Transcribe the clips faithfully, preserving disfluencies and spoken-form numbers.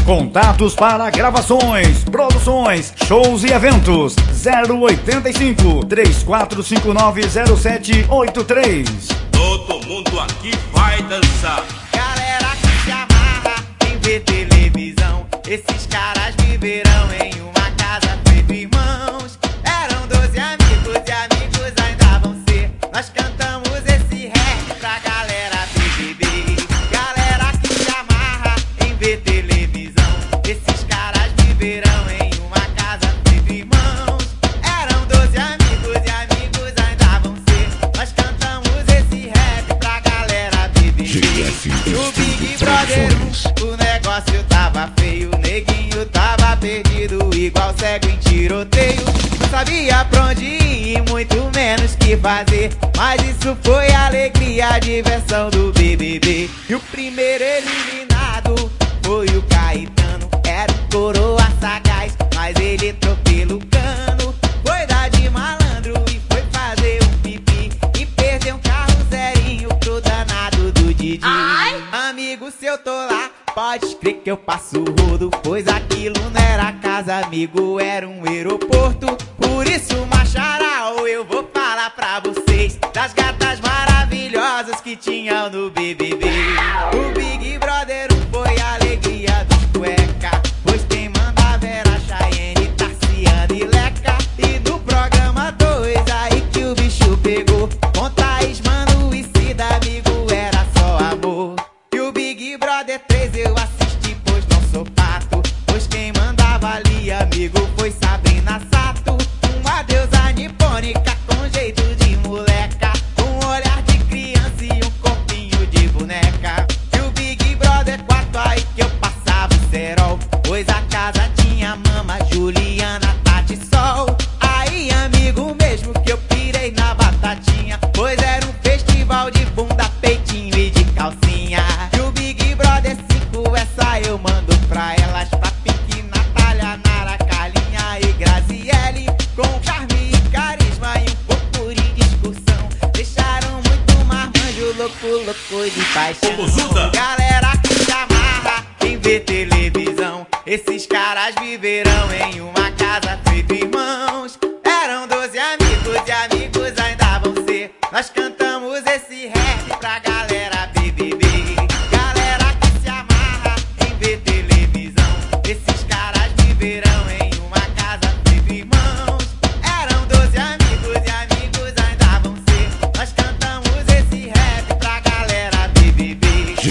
Contatos para gravações, produções, shows e eventos. Zero oitenta e cinco, três quatro cinco nove, zero sete oito três. Todo mundo aqui vai dançar. Galera que se amarra em ver televisão, esses caras viverão em uma casa feito irmãos. Eram doze amigos e amigos ainda vão ser. Nós cantamos esse rap pra galera beber. Galera que se amarra em ver televisão, esses caras viverão em uma casa feito irmãos. Eram doze amigos e amigos ainda vão ser. Nós cantamos esse rap pra galera beber. No Big Brother o negócio tava feio, o neguinho tava perdido, igual cego em tiroteio. Não sabia pra onde ir, muito menos que fazer, mas isso foi a alegria, a diversão do B B B. E o primeiro eliminado foi o Caetano, era um coroa sagaz, mas ele entrou pelo cano. Foi dar de malandro e foi fazer um pipi, e perdeu um carro zerinho pro danado do Didi. Ai. Amigo, se eu tô lá, pode crer que eu passo rodo, pois aquilo não era casa, amigo, era um aeroporto. Por isso, macharal, eu vou falar pra vocês das gatas maravilhosas que tinham no B B B. O Big Brother foi a alegria dos cueca, pois quem mandava era Chayenne, Tarciana e Leca. E no programa dois, aí que o bicho pegou, com Thaís, Mano e Cida, amigo, era só amor. E o Big Brother três eu assisti, pois não sou pato, pois quem mandava ali, amigo, foi Sabrina Sato. Uma deusa nipônica com jeito de moleca, com um olhar de criança e um corpinho de boneca. E o Big Brother quatro, aí que eu passava o cerol, pois a casa tinha Mama, Juliana, Tati, Sol. Aí, amigo, mesmo que eu pirei na batatinha, pois era um festival de bunda, peitinho e de calcinha. E o Big Brother cinco, essa eu mando pra elas, pra Pink, Natália, Nara, Carlinha e Graziele, com charme e carisma e um pouco de discussão, deixaram muito marmanjo, louco, louco de paixão. Galera que se amarra em ver televisão, esses caras viverão em uma casa feito irmãos. Eram doze amigos e amigos ainda vão ser. Nós cantamos esse rap pra galera B B B. Galera que se amarra em ver televisão, esses caras viverão em uma casa feito irmãos. Eram doze amigos e amigos ainda vão ser. Nós cantamos esse rap pra galera B B B.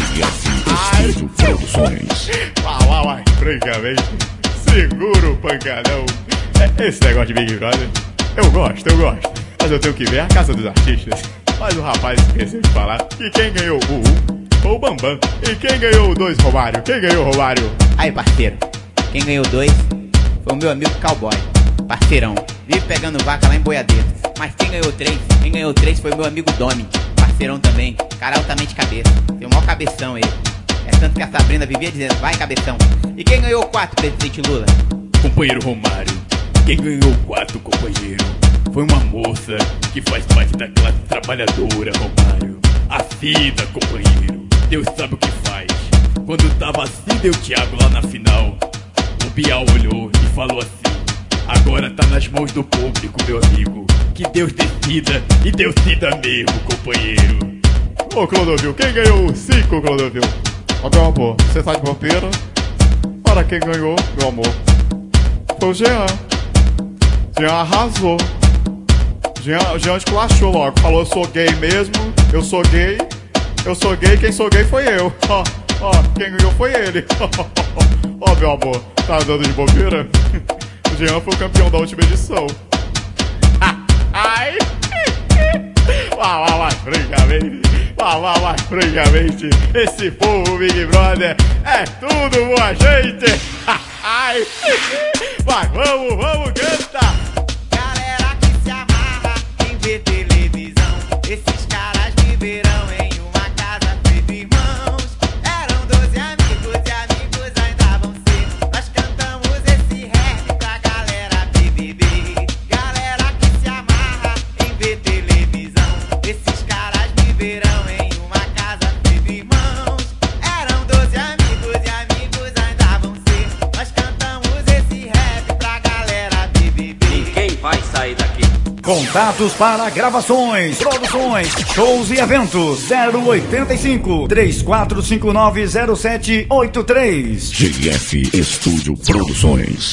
Ai, Produções. Uau, uau, uau, francamente, segura o pancadão. Esse negócio de Big Brother, eu gosto, eu gosto, mas eu tenho que ver a casa dos artistas. Mas o rapaz esqueceu de falar que quem ganhou o um foi o Bambam. E quem ganhou o dois, Romário? Quem ganhou, Romário? Aí, parceiro, quem ganhou dois foi o meu amigo Cowboy, parceirão, vive pegando vaca lá em Boiadeiros. Mas quem ganhou três, quem ganhou três foi o meu amigo Domi, parceirão também, cara altamente cabeça, tem o maior cabeção ele. É tanto que a Sabrina vivia dizendo, vai cabeção. E quem ganhou quatro, presidente Lula? Companheiro Romário, quem ganhou quatro, companheiro, foi uma moça que faz parte da classe trabalhadora, Romário. A Cida, companheiro, Deus sabe o que faz. Quando tava a Cida e o Thiago lá na final, o Bial olhou e falou assim: agora tá nas mãos do público, meu amigo, que Deus decida, e Deus cida mesmo, companheiro. Ô, Clodovil, quem ganhou o cinco, Clodovil? Ó, meu amor, você tá de bobeira? Para quem ganhou, meu amor, foi o Jean. Jean arrasou. Jean, Jean esculachou logo, falou: eu sou gay mesmo, eu sou gay, eu sou gay, quem sou gay foi eu. Ó, ó, quem ganhou foi ele. Ó, meu amor, tá andando de bobeira? O Jean foi o campeão da última edição. Ai! Uau, uau, uau, francamente, uau, uau, uau, francamente, esse povo Big Brother é tudo boa gente. Ai! Vai, vamos, vamos, canta! Galera que se amarra em ver televisão, esses caras viverão em uma casa feito irmãos. Eram doze amigos e amigos ainda vão ser. Nós cantamos esse rap pra galera B B B. Galera que se amarra em ver televisão, esses caras viverão em uma casa feito irmãos. Eram doze amigos e amigos ainda vão ser. Contatos para gravações, produções, shows e eventos. Zero oitenta e cinco, três quatro cinco nove, zero sete oito três. G F Estúdio Produções.